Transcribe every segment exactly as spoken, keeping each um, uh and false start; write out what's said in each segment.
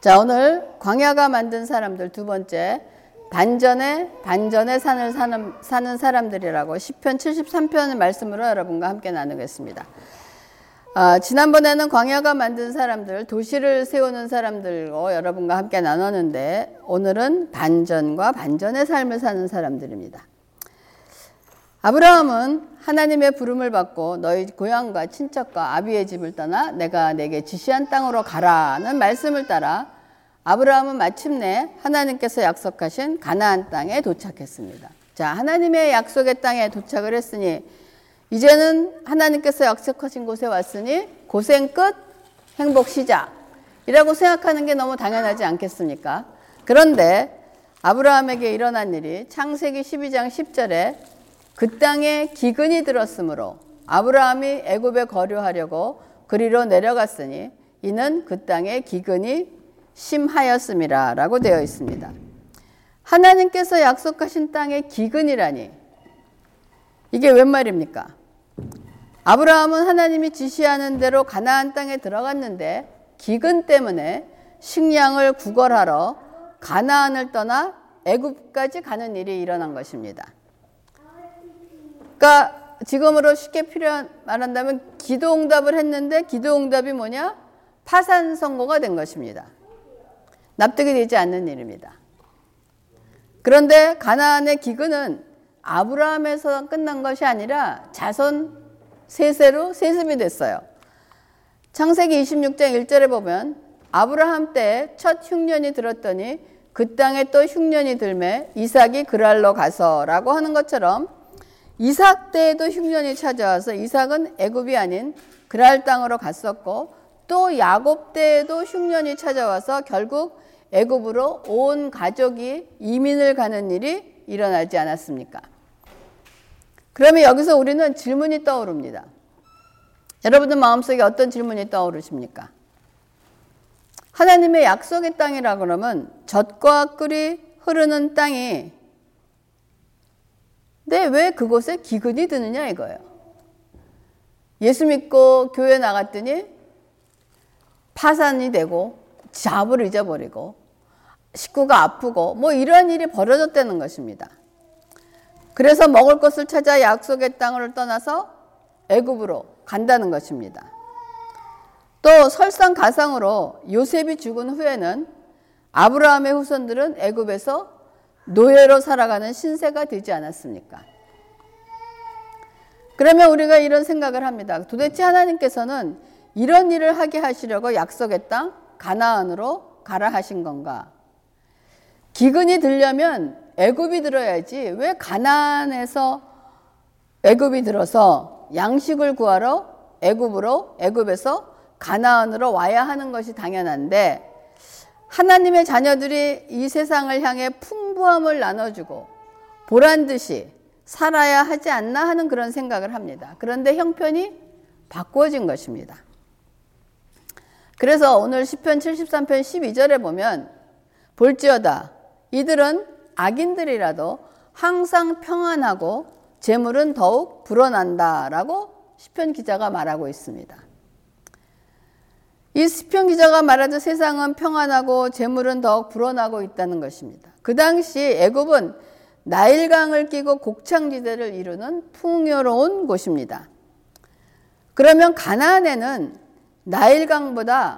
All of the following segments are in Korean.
자, 오늘 광야가 만든 사람들 두 번째, 반전에 반전에 산을 사는, 사는 사람들이라고 시편 칠십삼 편 말씀으로 여러분과 함께 나누겠습니다. 아, 지난번에는 광야가 만든 사람들, 도시를 세우는 사람들로 여러분과 함께 나눴는데 오늘은 반전과 반전의 삶을 사는 사람들입니다. 아브라함은 하나님의 부름을 받고 너희 고향과 친척과 아비의 집을 떠나 내가 내게 지시한 땅으로 가라는 말씀을 따라 아브라함은 마침내 하나님께서 약속하신 가나안 땅에 도착했습니다. 자, 하나님의 약속의 땅에 도착을 했으니 이제는 하나님께서 약속하신 곳에 왔으니 고생 끝, 행복 시작이라고 생각하는 게 너무 당연하지 않겠습니까? 그런데 아브라함에게 일어난 일이 창세기 십이 장 십 절에 그 땅에 기근이 들었으므로 아브라함이 애굽에 거류하려고 그리로 내려갔으니 이는 그 땅에 기근이 심하였음이라 라고 되어 있습니다. 하나님께서 약속하신 땅에 기근이라니 이게 웬 말입니까? 아브라함은 하나님이 지시하는 대로 가나안 땅에 들어갔는데 기근 때문에 식량을 구걸하러 가나안을 떠나 애굽까지 가는 일이 일어난 것입니다. 그러니까 지금으로 쉽게 필요한 말한다면 기도응답을 했는데 기도응답이 뭐냐? 파산 선고가 된 것입니다. 납득이 되지 않는 일입니다. 그런데 가나안의 기근은 아브라함에서 끝난 것이 아니라 자손 세세로 세습이 됐어요. 창세기 이십육 장 일 절에 보면 아브라함 때 첫 흉년이 들었더니 그 땅에 또 흉년이 들매 이삭이 그랄로 가서라고 하는 것처럼 이삭 때에도 흉년이 찾아와서 이삭은 애굽이 아닌 그랄 땅으로 갔었고 또 야곱 때에도 흉년이 찾아와서 결국 애굽으로 온 가족이 이민을 가는 일이 일어나지 않았습니까? 그러면 여기서 우리는 질문이 떠오릅니다. 여러분들 마음속에 어떤 질문이 떠오르십니까? 하나님의 약속의 땅이라 그러면 젖과 꿀이 흐르는 땅이 근데 왜 그곳에 기근이 드느냐 이거예요. 예수 믿고 교회 나갔더니 파산이 되고 잡을 잊어버리고 식구가 아프고 뭐 이런 일이 벌어졌다는 것입니다. 그래서 먹을 것을 찾아 약속의 땅을 떠나서 애굽으로 간다는 것입니다. 또 설상가상으로 요셉이 죽은 후에는 아브라함의 후손들은 애굽에서 노예로 살아가는 신세가 되지 않았습니까? 그러면 우리가 이런 생각을 합니다. 도대체 하나님께서는 이런 일을 하게 하시려고 약속의 땅 가나안으로 가라 하신 건가? 기근이 들려면 애굽이 들어야지 왜 가나안에서 애굽이 들어서 양식을 구하러 애굽으로 애굽에서 가나안으로 와야 하는 것이 당연한데 하나님의 자녀들이 이 세상을 향해 풍부함을 나눠주고 보란듯이 살아야 하지 않나 하는 그런 생각을 합니다. 그런데 형편이 바꾸어진 것입니다. 그래서 오늘 시편 칠십삼 편 십이 절에 보면 볼지어다 이들은 악인들이라도 항상 평안하고 재물은 더욱 불어난다라고 시편 기자가 말하고 있습니다. 이 시편 기자가 말하듯 세상은 평안하고 재물은 더욱 불어나고 있다는 것입니다. 그 당시 애굽은 나일강을 끼고 곡창지대를 이루는 풍요로운 곳입니다. 그러면 가나안에는 나일강보다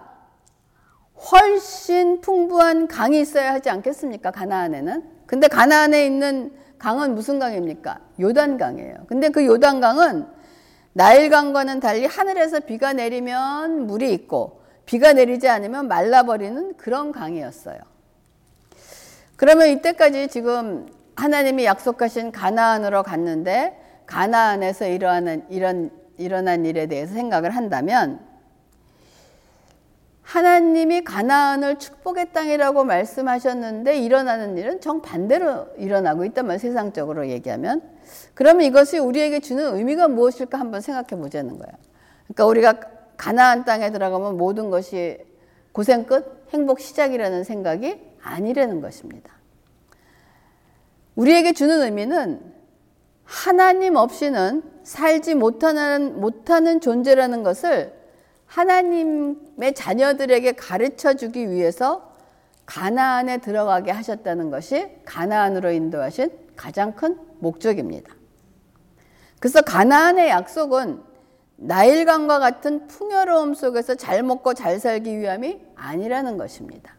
훨씬 풍부한 강이 있어야 하지 않겠습니까? 가나안에는. 근데 가나안에 있는 강은 무슨 강입니까? 요단강이에요. 근데 그 요단강은 나일강과는 달리 하늘에서 비가 내리면 물이 있고 비가 내리지 않으면 말라버리는 그런 강이었어요. 그러면 이때까지 지금 하나님이 약속하신 가나안으로 갔는데 가나안에서 일어나는, 이런, 일어난 일에 대해서 생각을 한다면 하나님이 가나안을 축복의 땅이라고 말씀하셨는데 일어나는 일은 정반대로 일어나고 있단 말이에요. 세상적으로 얘기하면. 그러면 이것이 우리에게 주는 의미가 무엇일까 한번 생각해 보자는 거예요. 그러니까 우리가 가나안 땅에 들어가면 모든 것이 고생 끝, 행복 시작이라는 생각이 아니라는 것입니다. 우리에게 주는 의미는 하나님 없이는 살지 못하는, 못하는 존재라는 것을 하나님의 자녀들에게 가르쳐 주기 위해서 가나안에 들어가게 하셨다는 것이 가나안으로 인도하신 가장 큰 목적입니다. 그래서 가나안의 약속은 나일강과 같은 풍요로움 속에서 잘 먹고 잘 살기 위함이 아니라는 것입니다.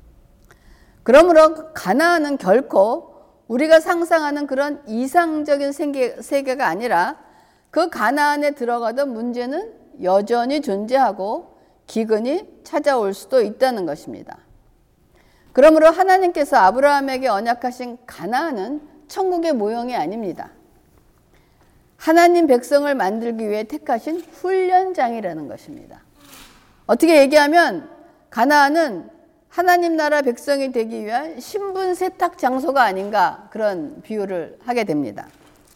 그러므로 가나안은 결코 우리가 상상하는 그런 이상적인 세계, 세계가 아니라 그 가나안에 들어가던 문제는 여전히 존재하고 기근이 찾아올 수도 있다는 것입니다. 그러므로 하나님께서 아브라함에게 언약하신 가나안은 천국의 모형이 아닙니다. 하나님 백성을 만들기 위해 택하신 훈련장이라는 것입니다. 어떻게 얘기하면 가나안은 하나님 나라 백성이 되기 위한 신분 세탁 장소가 아닌가, 그런 비유를 하게 됩니다.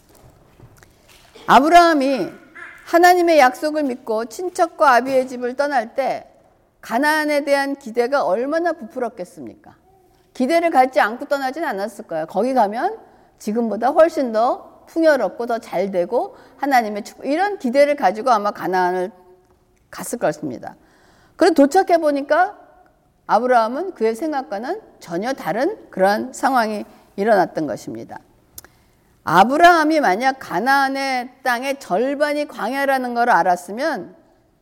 아브라함이 하나님의 약속을 믿고 친척과 아비의 집을 떠날 때 가나안에 대한 기대가 얼마나 부풀었겠습니까? 기대를 갖지 않고 떠나진 않았을 거예요. 거기 가면 지금보다 훨씬 더 풍요롭고 더 잘 되고 하나님의 축복, 이런 기대를 가지고 아마 가나안을 갔을 것입니다. 그래서 도착해 보니까 아브라함은 그의 생각과는 전혀 다른 그러한 상황이 일어났던 것입니다. 아브라함이 만약 가나안의 땅의 절반이 광야라는 걸 알았으면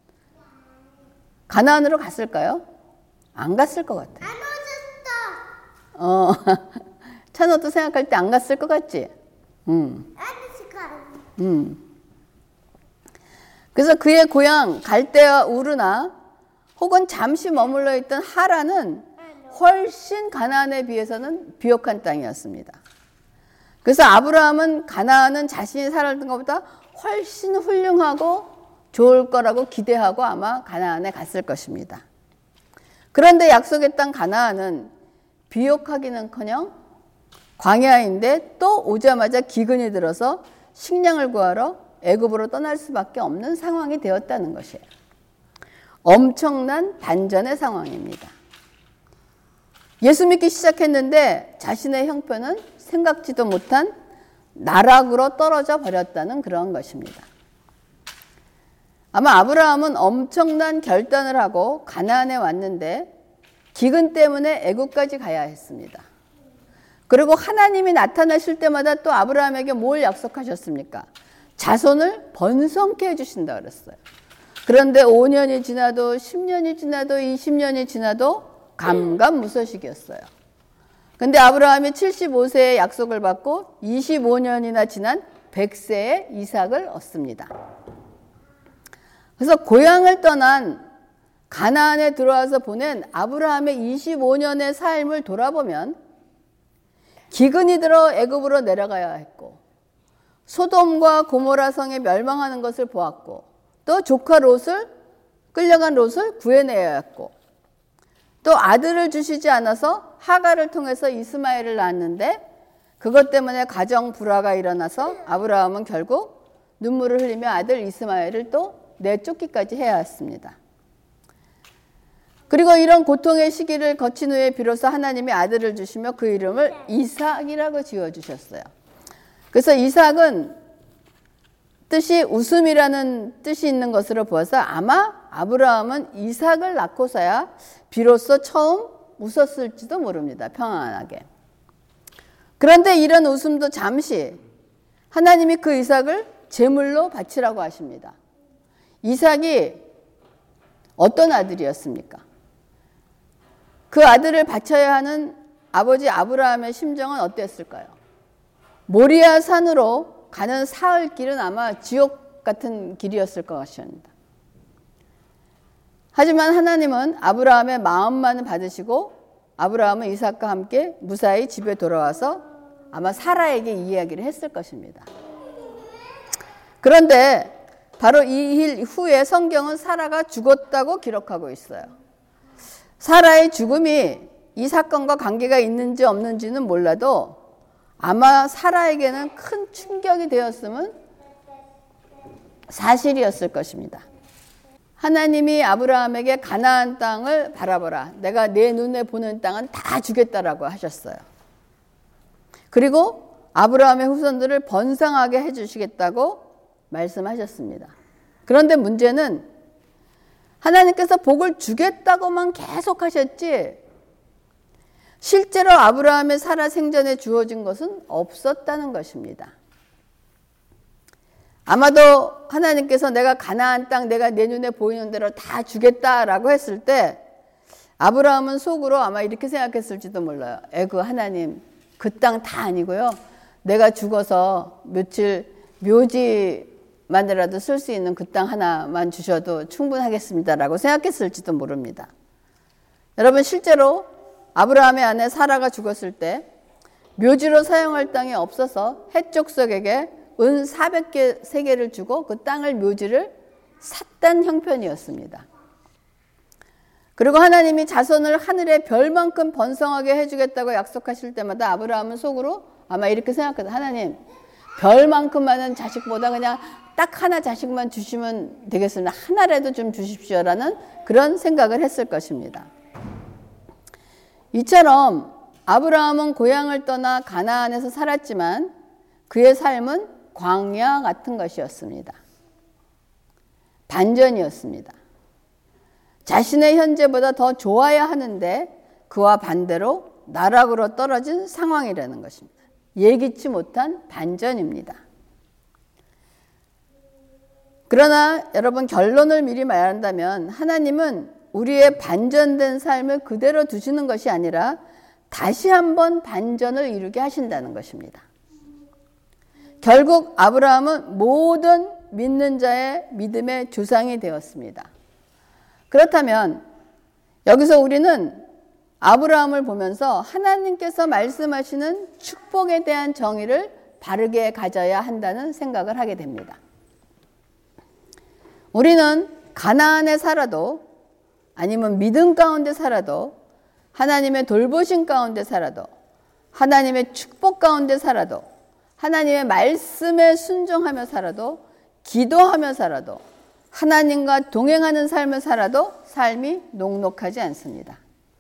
가나안으로 갔을까요? 안 갔을 것 같아요. 어, 찬호도 생각할 때 안 갔을 것 같지? 음. 음. 그래서 그의 고향 갈대아 우르나 혹은 잠시 머물러 있던 하란은 훨씬 가나안에 비해서는 비옥한 땅이었습니다. 그래서 아브라함은 가나안은 자신이 살았던 것보다 훨씬 훌륭하고 좋을 거라고 기대하고 아마 가나안에 갔을 것입니다. 그런데 약속의 땅 가나안은 비옥하기는커녕 광야인데 또 오자마자 기근이 들어서 식량을 구하러 애굽으로 떠날 수밖에 없는 상황이 되었다는 것이에요. 엄청난 반전의 상황입니다. 예수 믿기 시작했는데 자신의 형편은 생각지도 못한 나락으로 떨어져 버렸다는 그런 것입니다. 아마 아브라함은 엄청난 결단을 하고 가나안에 왔는데 기근 때문에 애굽까지 가야 했습니다. 그리고 하나님이 나타나실 때마다 또 아브라함에게 뭘 약속하셨습니까? 자손을 번성케 해주신다 그랬어요. 그런데 오 년이 지나도 십 년이 지나도 이십 년이 지나도 감감무소식이었어요. 근데 아브라함이 칠십오 세에 약속을 받고 이십오 년이나 지난 백 세에 이삭을 얻습니다. 그래서 고향을 떠난 가나안에 들어와서 보낸 아브라함의 이십오 년의 삶을 돌아보면 기근이 들어 애굽으로 내려가야 했고 소돔과 고모라 성에 멸망하는 것을 보았고 또 조카 롯을 끌려간 롯을 구해내야 했고 또 아들을 주시지 않아서 하가를 통해서 이스마엘을 낳았는데 그것 때문에 가정 불화가 일어나서 아브라함은 결국 눈물을 흘리며 아들 이스마엘을 또 내쫓기까지 해야 했습니다. 그리고 이런 고통의 시기를 거친 후에 비로소 하나님이 아들을 주시며 그 이름을 이삭이라고 지어주셨어요. 그래서 이삭은 뜻이 웃음이라는 뜻이 있는 것으로 보아서 아마 아브라함은 이삭을 낳고서야 비로소 처음 웃었을지도 모릅니다. 평안하게. 그런데 이런 웃음도 잠시 하나님이 그 이삭을 제물로 바치라고 하십니다. 이삭이 어떤 아들이었습니까? 그 아들을 바쳐야 하는 아버지 아브라함의 심정은 어땠을까요? 모리아 산으로 가는 사흘 길은 아마 지옥 같은 길이었을 것 같습니다. 하지만 하나님은 아브라함의 마음만을 받으시고 아브라함은 이삭과 함께 무사히 집에 돌아와서 아마 사라에게 이야기를 했을 것입니다. 그런데 바로 이 일 후에 성경은 사라가 죽었다고 기록하고 있어요. 사라의 죽음이 이 사건과 관계가 있는지 없는지는 몰라도 아마 사라에게는 큰 충격이 되었으면 사실이었을 것입니다. 하나님이 아브라함에게 가나안 땅을 바라보라. 내가 내 눈에 보는 땅은 다 주겠다라고 하셨어요. 그리고 아브라함의 후손들을 번성하게 해주시겠다고 말씀하셨습니다. 그런데 문제는 하나님께서 복을 주겠다고만 계속 하셨지 실제로 아브라함의 사라 생전에 주어진 것은 없었다는 것입니다. 아마도 하나님께서 내가 가나안 땅 내가 내 눈에 보이는 대로 다 주겠다라고 했을 때 아브라함은 속으로 아마 이렇게 생각했을지도 몰라요. 에그 하나님 그 땅 다 아니고요. 내가 죽어서 며칠 묘지만이라도 쓸 수 있는 그 땅 하나만 주셔도 충분하겠습니다라고 생각했을지도 모릅니다. 여러분 실제로 아브라함의 아내 사라가 죽었을 때 묘지로 사용할 땅이 없어서 헷 족속에게 은 사백 개 세계를 주고 그 땅을 묘지를 샀단 형편이었습니다. 그리고 하나님이 자손을 하늘의 별만큼 번성하게 해주겠다고 약속하실 때마다 아브라함은 속으로 아마 이렇게 생각했다. 하나님 별만큼 많은 자식보다 그냥 딱 하나 자식만 주시면 되겠습니다. 하나라도 좀 주십시오라는 그런 생각을 했을 것입니다. 이처럼 아브라함은 고향을 떠나 가나안에서 살았지만 그의 삶은 광야 같은 것이었습니다. 반전이었습니다. 자신의 현재보다 더 좋아야 하는데 그와 반대로 나락으로 떨어진 상황이라는 것입니다. 예기치 못한 반전입니다. 그러나 여러분 결론을 미리 말한다면 하나님은 우리의 반전된 삶을 그대로 두시는 것이 아니라 다시 한번 반전을 이루게 하신다는 것입니다. 결국 아브라함은 모든 믿는 자의 믿음의 조상이 되었습니다. 그렇다면 여기서 우리는 아브라함을 보면서 하나님께서 말씀하시는 축복에 대한 정의를 바르게 가져야 한다는 생각을 하게 됩니다. 우리는 가나안에 살아도 아니면 믿음 가운데 살아도 하나님의 돌보심 가운데 살아도 하나님의 축복 가운데 살아도 하나님의 말씀에 순종하며 살아도 기도하며 살아도 하나님과 동행하는 삶을 살아도 삶이 녹록하지 않습니다.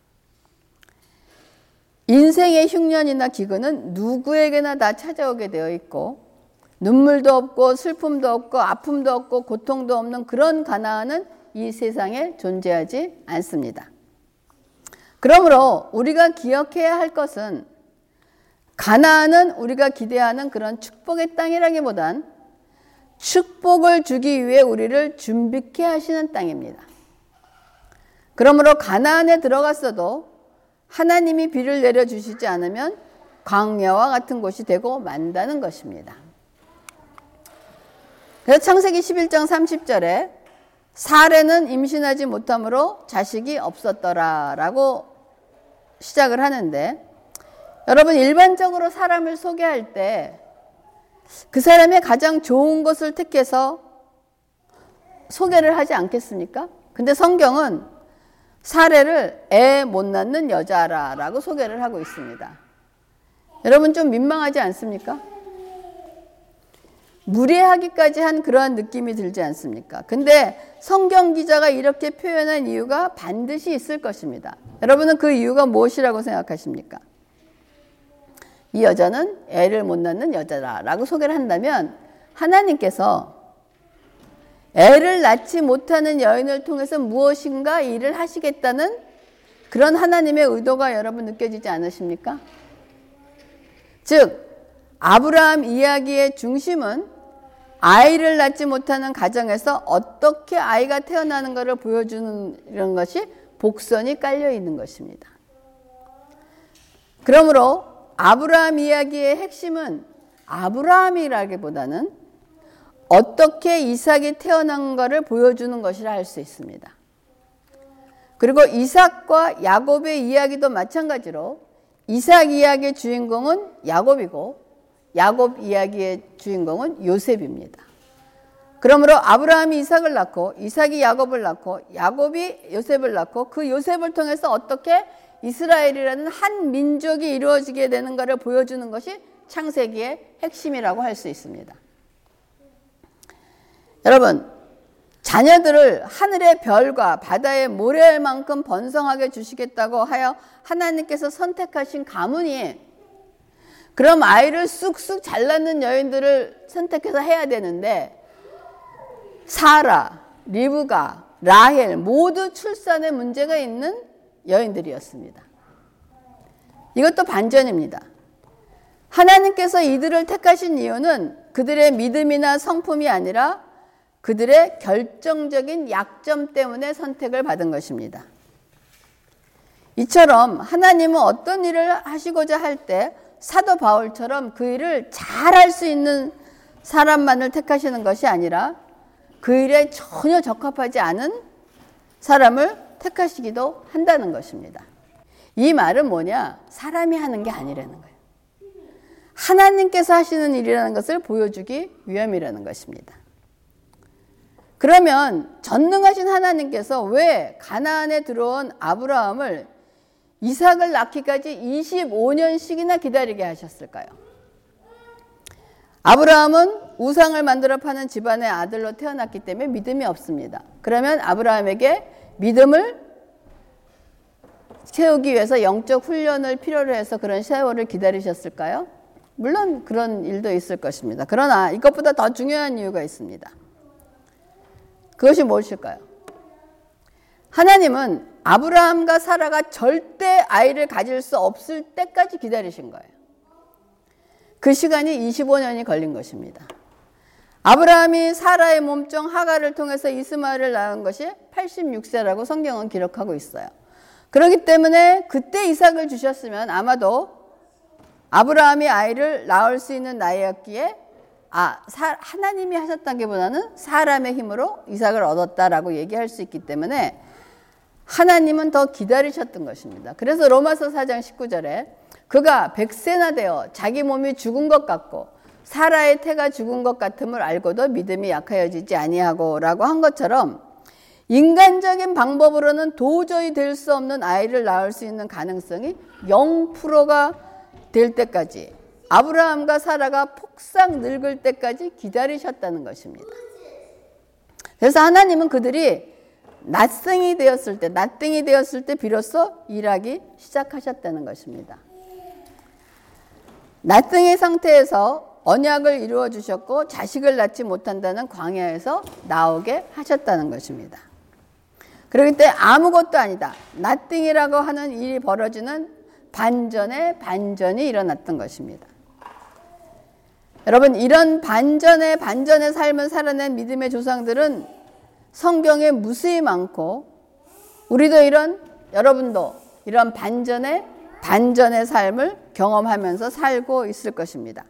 인생의 흉년이나 기근은 누구에게나 다 찾아오게 되어 있고 눈물도 없고 슬픔도 없고 아픔도 없고 고통도 없는 그런 가나안은 이 세상에 존재하지 않습니다. 그러므로 우리가 기억해야 할 것은 가나안은 우리가 기대하는 그런 축복의 땅이라기보단 축복을 주기 위해 우리를 준비케 하시는 땅입니다. 그러므로 가나안에 들어갔어도 하나님이 비를 내려주시지 않으면 광야와 같은 곳이 되고 만다는 것입니다. 그래서 창세기 십일 장 삼십 절에 사레는 임신하지 못함으로 자식이 없었더라 라고 시작을 하는데 여러분 일반적으로 사람을 소개할 때 그 사람의 가장 좋은 것을 택해서 소개를 하지 않겠습니까? 근데 성경은 사레를 애 못 낳는 여자라고 소개를 하고 있습니다. 여러분 좀 민망하지 않습니까? 무례하기까지 한 그러한 느낌이 들지 않습니까? 근데 성경 기자가 이렇게 표현한 이유가 반드시 있을 것입니다. 여러분은 그 이유가 무엇이라고 생각하십니까? 이 여자는 애를 못 낳는 여자라고 소개를 한다면 하나님께서 애를 낳지 못하는 여인을 통해서 무엇인가 일을 하시겠다는 그런 하나님의 의도가 여러분 느껴지지 않으십니까? 즉 아브라함 이야기의 중심은 아이를 낳지 못하는 가정에서 어떻게 아이가 태어나는 것을 보여주는 이런 것이 복선이 깔려 있는 것입니다. 그러므로 아브라함 이야기의 핵심은 아브라함이라기보다는 어떻게 이삭이 태어난 것을 보여주는 것이라 할 수 있습니다. 그리고 이삭과 야곱의 이야기도 마찬가지로 이삭 이야기의 주인공은 야곱이고 야곱 이야기의 주인공은 요셉입니다. 그러므로 아브라함이 이삭을 낳고 이삭이 야곱을 낳고 야곱이 요셉을 낳고 그 요셉을 통해서 어떻게 이스라엘이라는 한 민족이 이루어지게 되는 것을 보여주는 것이 창세기의 핵심이라고 할 수 있습니다. 여러분, 자녀들을 하늘의 별과 바다의 모래만큼 번성하게 주시겠다고 하여 하나님께서 선택하신 가문이 그럼 아이를 쑥쑥 잘 낳는 여인들을 선택해서 해야 되는데 사라, 리브가, 라헬 모두 출산에 문제가 있는 여인들이었습니다. 이것도 반전입니다. 하나님께서 이들을 택하신 이유는 그들의 믿음이나 성품이 아니라 그들의 결정적인 약점 때문에 선택을 받은 것입니다. 이처럼 하나님은 어떤 일을 하시고자 할 때 사도 바울처럼 그 일을 잘할 수 있는 사람만을 택하시는 것이 아니라 그 일에 전혀 적합하지 않은 사람을 택하시기도 한다는 것입니다. 이 말은 뭐냐? 사람이 하는 게 아니라는 거예요. 하나님께서 하시는 일이라는 것을 보여주기 위함이라는 것입니다. 그러면 전능하신 하나님께서 왜 가나안에 들어온 아브라함을 이삭을 낳기까지 이십오 년씩이나 기다리게 하셨을까요? 아브라함은 우상을 만들어 파는 집안의 아들로 태어났기 때문에 믿음이 없습니다. 그러면 아브라함에게 믿음을 세우기 위해서 영적 훈련을 필요로 해서 그런 세월을 기다리셨을까요? 물론 그런 일도 있을 것입니다. 그러나 이것보다 더 중요한 이유가 있습니다. 그것이 무엇일까요? 하나님은 아브라함과 사라가 절대 아이를 가질 수 없을 때까지 기다리신 거예요. 그 시간이 이십오 년이 걸린 것입니다. 아브라함이 사라의 몸종 하갈을 통해서 이스마엘을 낳은 것이 팔십육 세라고 성경은 기록하고 있어요. 그렇기 때문에 그때 이삭을 주셨으면 아마도 아브라함이 아이를 낳을 수 있는 나이였기에 아, 사, 하나님이 하셨다기보다는 사람의 힘으로 이삭을 얻었다라고 얘기할 수 있기 때문에 하나님은 더 기다리셨던 것입니다. 그래서 로마서 사 장 십구 절에 그가 백 세나 되어 자기 몸이 죽은 것 같고 사라의 태가 죽은 것 같음을 알고도 믿음이 약하여지지 아니하고 라고 한 것처럼 인간적인 방법으로는 도저히 될 수 없는 아이를 낳을 수 있는 가능성이 영 퍼센트가 될 때까지 아브라함과 사라가 폭삭 늙을 때까지 기다리셨다는 것입니다. 그래서 하나님은 그들이 낯생이 되었을 때, 낯땡이 되었을 때 비로소 일하기 시작하셨다는 것입니다. 낯생이 상태에서 언약을 이루어 주셨고 자식을 낳지 못한다는 광야에서 나오게 하셨다는 것입니다. 그렇기 때문에 아무것도 아니다. 낯땡이라고 하는 일이 벌어지는 반전의 반전이 일어났던 것입니다. 여러분, 이런 반전의 반전의 삶을 살아낸 믿음의 조상들은 성경에 무수히 많고 우리도 이런 여러분도 이런 반전의 반전의 삶을 경험하면서 살고 있을 것입니다.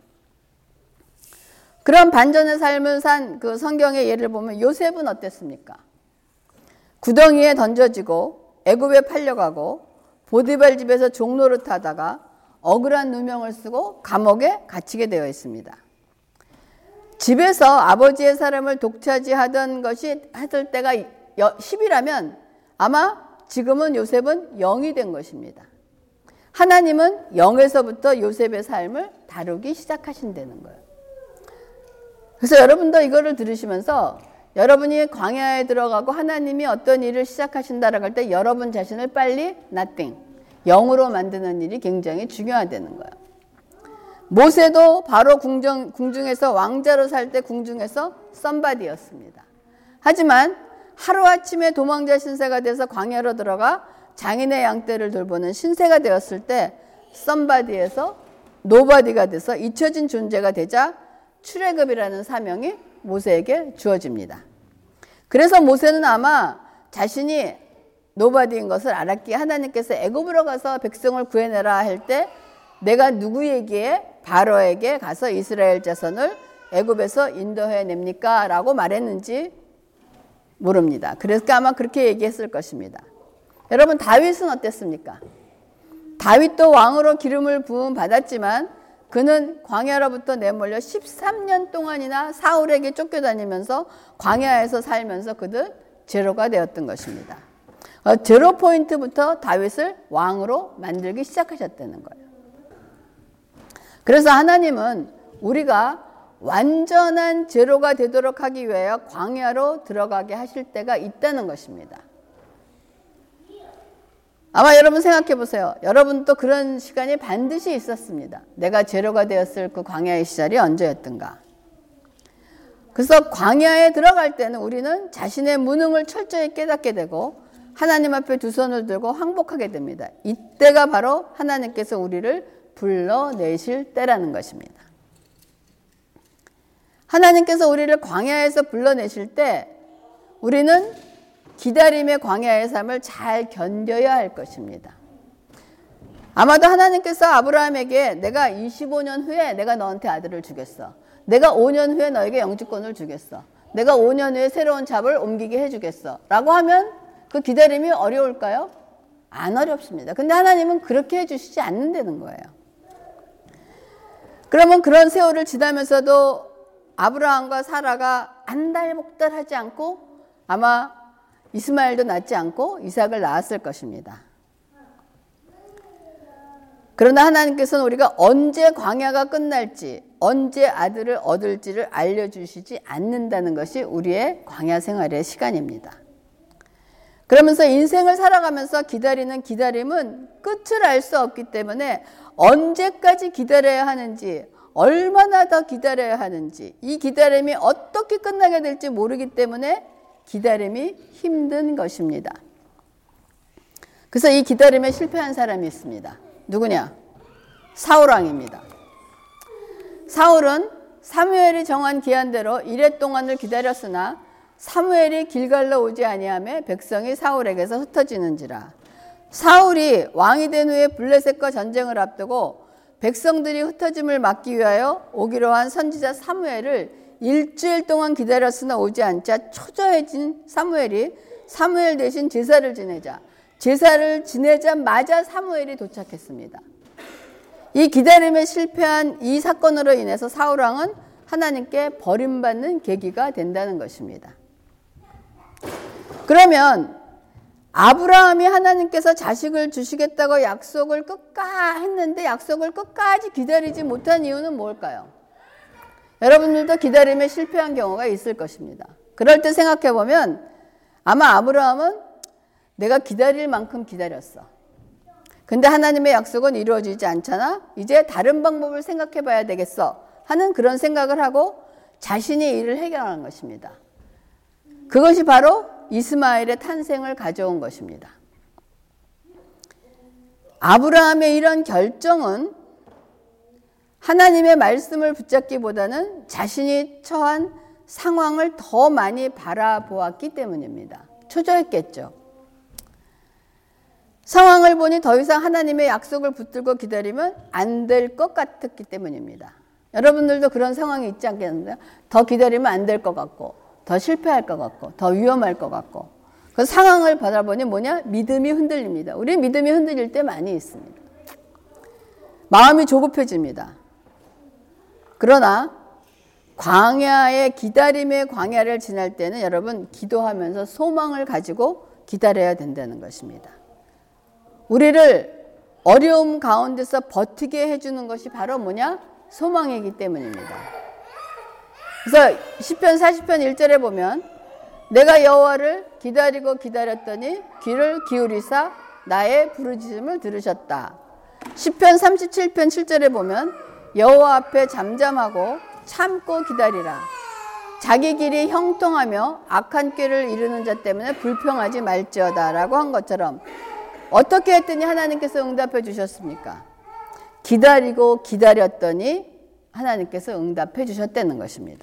그런 반전의 삶을 산 그 성경의 예를 보면 요셉은 어땠습니까? 구덩이에 던져지고 애굽에 팔려가고 보디발 집에서 종노릇 하다가 억울한 누명을 쓰고 감옥에 갇히게 되어 있습니다. 집에서 아버지의 사람을 독차지하던 것이 했을 때가 십이라면 아마 지금은 요셉은 영이 된 것입니다. 하나님은 영에서부터 요셉의 삶을 다루기 시작하신다는 거예요. 그래서 여러분도 이거를 들으시면서 여러분이 광야에 들어가고 하나님이 어떤 일을 시작하신다라고 할 때 여러분 자신을 빨리 nothing, 영으로 만드는 일이 굉장히 중요하다는 거예요. 모세도 바로 궁정, 궁중에서 왕자로 살 때 궁중에서 썸바디였습니다. 하지만 하루아침에 도망자 신세가 돼서 광야로 들어가 장인의 양떼를 돌보는 신세가 되었을 때 썸바디에서 노바디가 돼서 잊혀진 존재가 되자 출애굽이라는 사명이 모세에게 주어집니다. 그래서 모세는 아마 자신이 노바디인 것을 알았기에 하나님께서 애굽으로 가서 백성을 구해내라 할 때 내가 누구에게 바로에게 가서 이스라엘 자손을 애굽에서 인도해냅니까? 라고 말했는지 모릅니다. 그래서 아마 그렇게 얘기했을 것입니다. 여러분, 다윗은 어땠습니까? 다윗도 왕으로 기름을 부음 받았지만 그는 광야로부터 내몰려 십삼 년 동안이나 사울에게 쫓겨다니면서 광야에서 살면서 그는 제로가 되었던 것입니다. 제로 포인트부터 다윗을 왕으로 만들기 시작하셨다는 거예요. 그래서 하나님은 우리가 완전한 제로가 되도록 하기 위하여 광야로 들어가게 하실 때가 있다는 것입니다. 아마 여러분 생각해 보세요. 여러분도 그런 시간이 반드시 있었습니다. 내가 제로가 되었을 그 광야의 시절이 언제였던가. 그래서 광야에 들어갈 때는 우리는 자신의 무능을 철저히 깨닫게 되고 하나님 앞에 두 손을 들고 항복하게 됩니다. 이때가 바로 하나님께서 우리를 불러내실 때라는 것입니다. 하나님께서 우리를 광야에서 불러내실 때 우리는 기다림의 광야의 삶을 잘 견뎌야 할 것입니다. 아마도 하나님께서 아브라함에게 내가 이십오 년 후에 내가 너한테 아들을 주겠어. 내가 오 년 후에 너에게 영주권을 주겠어. 내가 오 년 후에 새로운 잡을 옮기게 해주겠어. 라고 하면 그 기다림이 어려울까요? 안 어렵습니다. 근데 하나님은 그렇게 해주시지 않는다는 거예요. 그러면 그런 세월을 지나면서도 아브라함과 사라가 안달복달하지 않고 아마 이스마엘도 낳지 않고 이삭을 낳았을 것입니다. 그러나 하나님께서는 우리가 언제 광야가 끝날지, 언제 아들을 얻을지를 알려주시지 않는다는 것이 우리의 광야 생활의 시간입니다. 그러면서 인생을 살아가면서 기다리는 기다림은 끝을 알 수 없기 때문에 언제까지 기다려야 하는지, 얼마나 더 기다려야 하는지, 이 기다림이 어떻게 끝나게 될지 모르기 때문에 기다림이 힘든 것입니다. 그래서 이 기다림에 실패한 사람이 있습니다. 누구냐? 사울왕입니다. 사울은 사무엘이 정한 기한대로 이래 동안을 기다렸으나 사무엘이 길갈로 오지 아니하며 백성이 사울에게서 흩어지는지라. 사울이 왕이 된 후에 블레셋과 전쟁을 앞두고 백성들이 흩어짐을 막기 위하여 오기로 한 선지자 사무엘을 일주일 동안 기다렸으나 오지 않자 초조해진 사무엘이 사무엘 대신 제사를 지내자 제사를 지내자마자 사무엘이 도착했습니다. 이 기다림에 실패한 이 사건으로 인해서 사울왕은 하나님께 버림받는 계기가 된다는 것입니다. 그러면 아브라함이 하나님께서 자식을 주시겠다고 약속을 끝까 했는데 약속을 끝까지 기다리지 못한 이유는 뭘까요? 여러분들도 기다림에 실패한 경우가 있을 것입니다. 그럴 때 생각해 보면 아마 아브라함은 내가 기다릴 만큼 기다렸어. 근데 하나님의 약속은 이루어지지 않잖아. 이제 다른 방법을 생각해 봐야 되겠어 하는 그런 생각을 하고 자신이 일을 해결하는 것입니다. 그것이 바로 이스마엘의 탄생을 가져온 것입니다. 아브라함의 이런 결정은 하나님의 말씀을 붙잡기보다는 자신이 처한 상황을 더 많이 바라보았기 때문입니다. 초조했겠죠. 상황을 보니 더 이상 하나님의 약속을 붙들고 기다리면 안 될 것 같았기 때문입니다. 여러분들도 그런 상황이 있지 않겠는데요? 더 기다리면 안 될 것 같고 더 실패할 것 같고 더 위험할 것 같고 그 상황을 바라보니 뭐냐? 믿음이 흔들립니다. 우리 믿음이 흔들릴 때 많이 있습니다. 마음이 조급해집니다. 그러나 광야의 기다림의 광야를 지날 때는 여러분 기도하면서 소망을 가지고 기다려야 된다는 것입니다. 우리를 어려움 가운데서 버티게 해주는 것이 바로 뭐냐? 소망이기 때문입니다. 그래서 시편 사십 편 일 절에 보면 내가 여호와를 기다리고 기다렸더니 귀를 기울이사 나의 부르짖음을 들으셨다. 시편 삼십칠 편 칠 절에 보면 여호와 앞에 잠잠하고 참고 기다리라. 자기 길이 형통하며 악한 꾀를 이루는 자 때문에 불평하지 말지어다 라고 한 것처럼 어떻게 했더니 하나님께서 응답해 주셨습니까? 기다리고 기다렸더니 하나님께서 응답해 주셨다는 것입니다.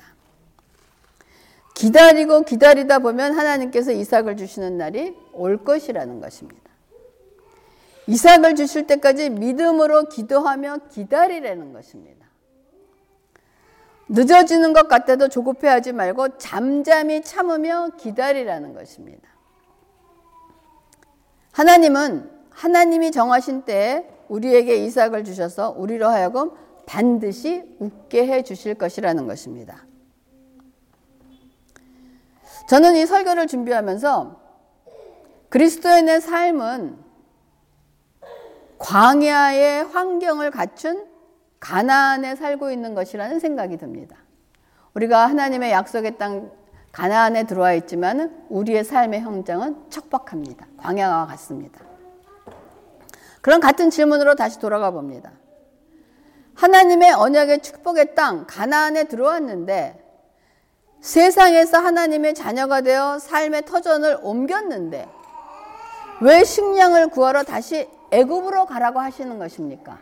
기다리고 기다리다 보면 하나님께서 이삭을 주시는 날이 올 것이라는 것입니다. 이삭을 주실 때까지 믿음으로 기도하며 기다리라는 것입니다. 늦어지는 것 같아도 조급해하지 말고 잠잠히 참으며 기다리라는 것입니다. 하나님은 하나님이 정하신 때에 우리에게 이삭을 주셔서 우리로 하여금 반드시 웃게 해 주실 것이라는 것입니다. 저는 이 설교를 준비하면서 그리스도인의 삶은 광야의 환경을 갖춘 가나안에 살고 있는 것이라는 생각이 듭니다. 우리가 하나님의 약속의 땅 가나안에 들어와 있지만 우리의 삶의 현장은 척박합니다. 광야와 같습니다. 그런 같은 질문으로 다시 돌아가 봅니다. 하나님의 언약의 축복의 땅 가나안에 들어왔는데 세상에서 하나님의 자녀가 되어 삶의 터전을 옮겼는데 왜 식량을 구하러 다시 애굽으로 가라고 하시는 것입니까?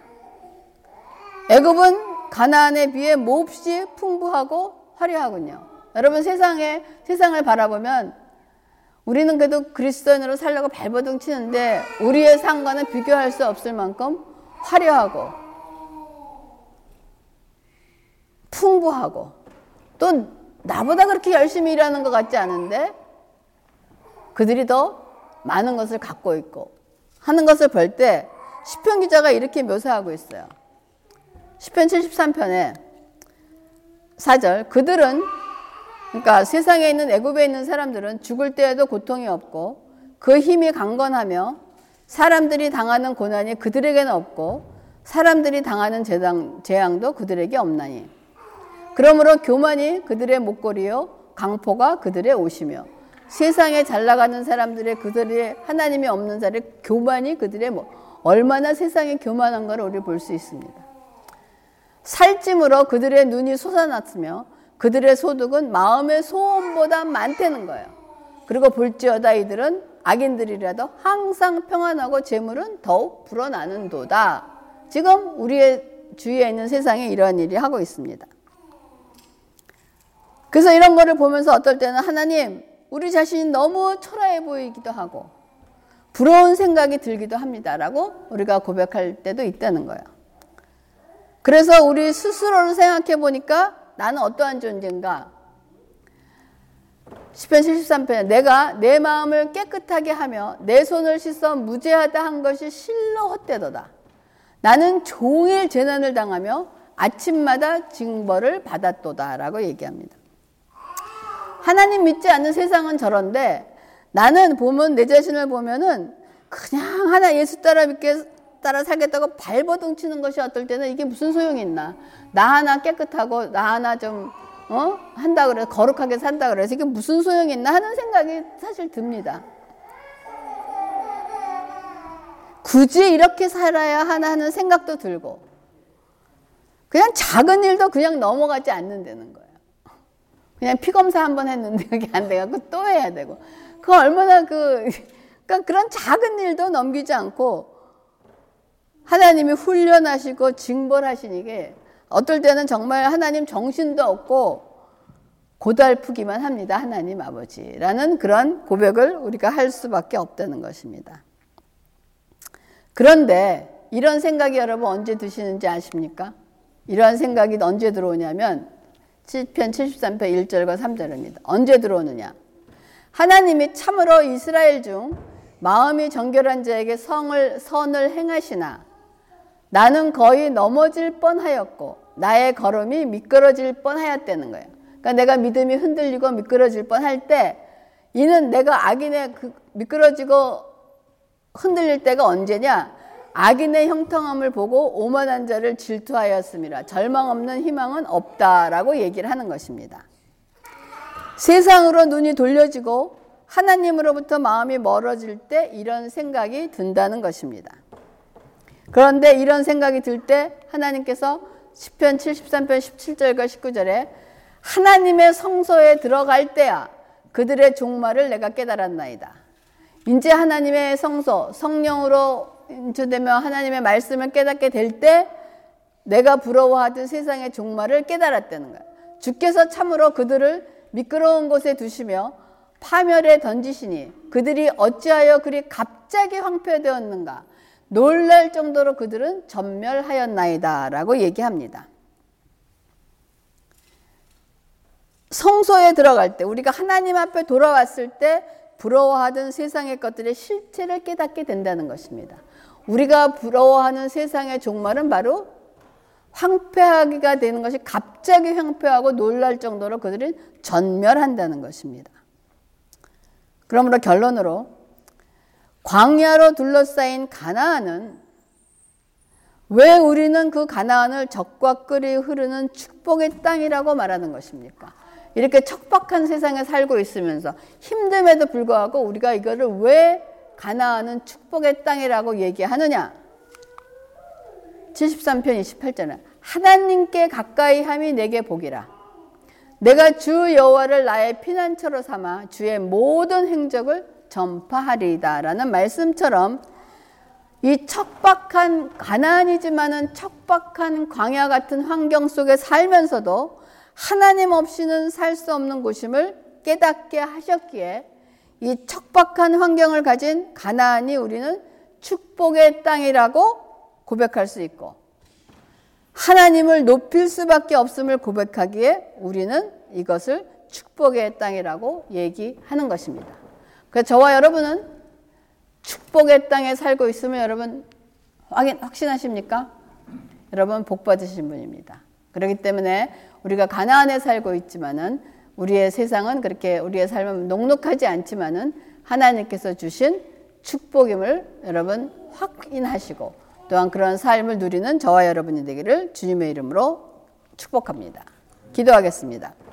애굽은 가나안에 비해 몹시 풍부하고 화려하군요. 여러분, 세상에 세상을 바라보면 우리는 그래도 그리스도인으로 살려고 발버둥 치는데 우리의 삶과는 비교할 수 없을 만큼 화려하고 풍부하고 또 나보다 그렇게 열심히 일하는 것 같지 않은데 그들이 더 많은 것을 갖고 있고 하는 것을 볼 때 시편 기자가 이렇게 묘사하고 있어요. 시편 칠십삼 편에 사 절, 그들은, 그러니까 세상에 있는 애굽에 있는 사람들은 죽을 때에도 고통이 없고 그 힘이 강건하며 사람들이 당하는 고난이 그들에게는 없고 사람들이 당하는 재앙, 재앙도 그들에게 없나니 그러므로 교만이 그들의 목걸이요 강포가 그들의 옷이며 세상에 잘 나가는 사람들의 그들의 하나님이 없는 자리 교만이 그들의 뭐 얼마나 세상에 교만한가를 우리 볼 수 있습니다. 살찜으로 그들의 눈이 솟아났으며 그들의 소득은 마음의 소원보다 많다는 거예요. 그리고 볼지어다 이들은 악인들이라도 항상 평안하고 재물은 더욱 불어나는도다. 지금 우리의 주위에 있는 세상에 이러한 일이 하고 있습니다. 그래서 이런 거를 보면서 어떨 때는 하나님, 우리 자신이 너무 초라해 보이기도 하고 부러운 생각이 들기도 합니다라고 우리가 고백할 때도 있다는 거예요. 그래서 우리 스스로를 생각해 보니까 나는 어떠한 존재인가? 시편 칠십삼 편에 내가 내 마음을 깨끗하게 하며 내 손을 씻어 무죄하다 한 것이 실로 헛되도다. 나는 종일 재난을 당하며 아침마다 징벌을 받았도다 라고 얘기합니다. 하나님 믿지 않는 세상은 저런데 나는 보면 내 자신을 보면은 그냥 하나 예수 따라 믿게 따라 살겠다고 발버둥 치는 것이 어떨 때는 이게 무슨 소용이 있나. 나 하나 깨끗하고 나 하나 좀 어? 한다 그래 거룩하게 산다 그래서 이게 무슨 소용이 있나 하는 생각이 사실 듭니다. 굳이 이렇게 살아야 하나 하는 생각도 들고 그냥 작은 일도 그냥 넘어가지 않는다는 거예요. 그냥 피검사 한번 했는데 그게 안 돼갖고 또 해야 되고 그 얼마나 그 그러니까 그런 작은 일도 넘기지 않고 하나님이 훈련하시고 징벌하시니게 어떨 때는 정말 하나님 정신도 없고 고달프기만 합니다. 하나님 아버지라는 그런 고백을 우리가 할 수밖에 없다는 것입니다. 그런데 이런 생각이 여러분 언제 드시는지 아십니까? 이러한 생각이 언제 들어오냐면 시편 칠십삼 편 일 절과 삼 절입니다. 언제 들어오느냐? 하나님이 참으로 이스라엘 중 마음이 정결한 자에게 성을, 선을 행하시나 나는 거의 넘어질 뻔하였고 나의 걸음이 미끄러질 뻔하였다는 거예요. 그러니까 내가 믿음이 흔들리고 미끄러질 뻔할 때 이는 내가 악인의 그 미끄러지고 흔들릴 때가 언제냐? 악인의 형통함을 보고 오만한 자를 질투하였음이라. 절망 없는 희망은 없다라고 얘기를 하는 것입니다. 세상으로 눈이 돌려지고 하나님으로부터 마음이 멀어질 때 이런 생각이 든다는 것입니다. 그런데 이런 생각이 들 때 하나님께서 시편 칠십삼 편 십칠 절과 십구 절에 하나님의 성소에 들어갈 때야 그들의 종말을 내가 깨달았나이다. 이제 하나님의 성소, 성령으로 인초되며 하나님의 말씀을 깨닫게 될 때 내가 부러워하던 세상의 종말을 깨달았다는 거야. 주께서 참으로 그들을 미끄러운 곳에 두시며 파멸에 던지시니 그들이 어찌하여 그리 갑자기 황폐되었는가. 놀랄 정도로 그들은 전멸하였나이다 라고 얘기합니다. 성소에 들어갈 때 우리가 하나님 앞에 돌아왔을 때 부러워하던 세상의 것들의 실체를 깨닫게 된다는 것입니다. 우리가 부러워하는 세상의 종말은 바로 황폐하기가 되는 것이 갑자기 황폐하고 놀랄 정도로 그들은 전멸한다는 것입니다. 그러므로 결론으로 광야로 둘러싸인 가나안은 왜 우리는 그 가나안을 적과 꿀이 흐르는 축복의 땅이라고 말하는 것입니까? 이렇게 척박한 세상에 살고 있으면서 힘듦에도 불구하고 우리가 이거를 왜 가나안은 축복의 땅이라고 얘기하느냐? 칠십삼 편 이십팔 절에 하나님께 가까이 함이 내게 복이라. 내가 주 여호와를 나의 피난처로 삼아 주의 모든 행적을 전파하리이다라는 말씀처럼 이 척박한 가나안이지만은 척박한 광야 같은 환경 속에 살면서도 하나님 없이는 살 수 없는 곳임을 깨닫게 하셨기에 이 척박한 환경을 가진 가나안이 우리는 축복의 땅이라고 고백할 수 있고 하나님을 높일 수밖에 없음을 고백하기에 우리는 이것을 축복의 땅이라고 얘기하는 것입니다. 그래서 저와 여러분은 축복의 땅에 살고 있으면 여러분 확인, 확신하십니까? 여러분 복 받으신 분입니다. 그렇기 때문에 우리가 가나안에 살고 있지만은 우리의 세상은 그렇게 우리의 삶은 녹록하지 않지만은 하나님께서 주신 축복임을 여러분 확인하시고 또한 그런 삶을 누리는 저와 여러분이 되기를 주님의 이름으로 축복합니다. 기도하겠습니다.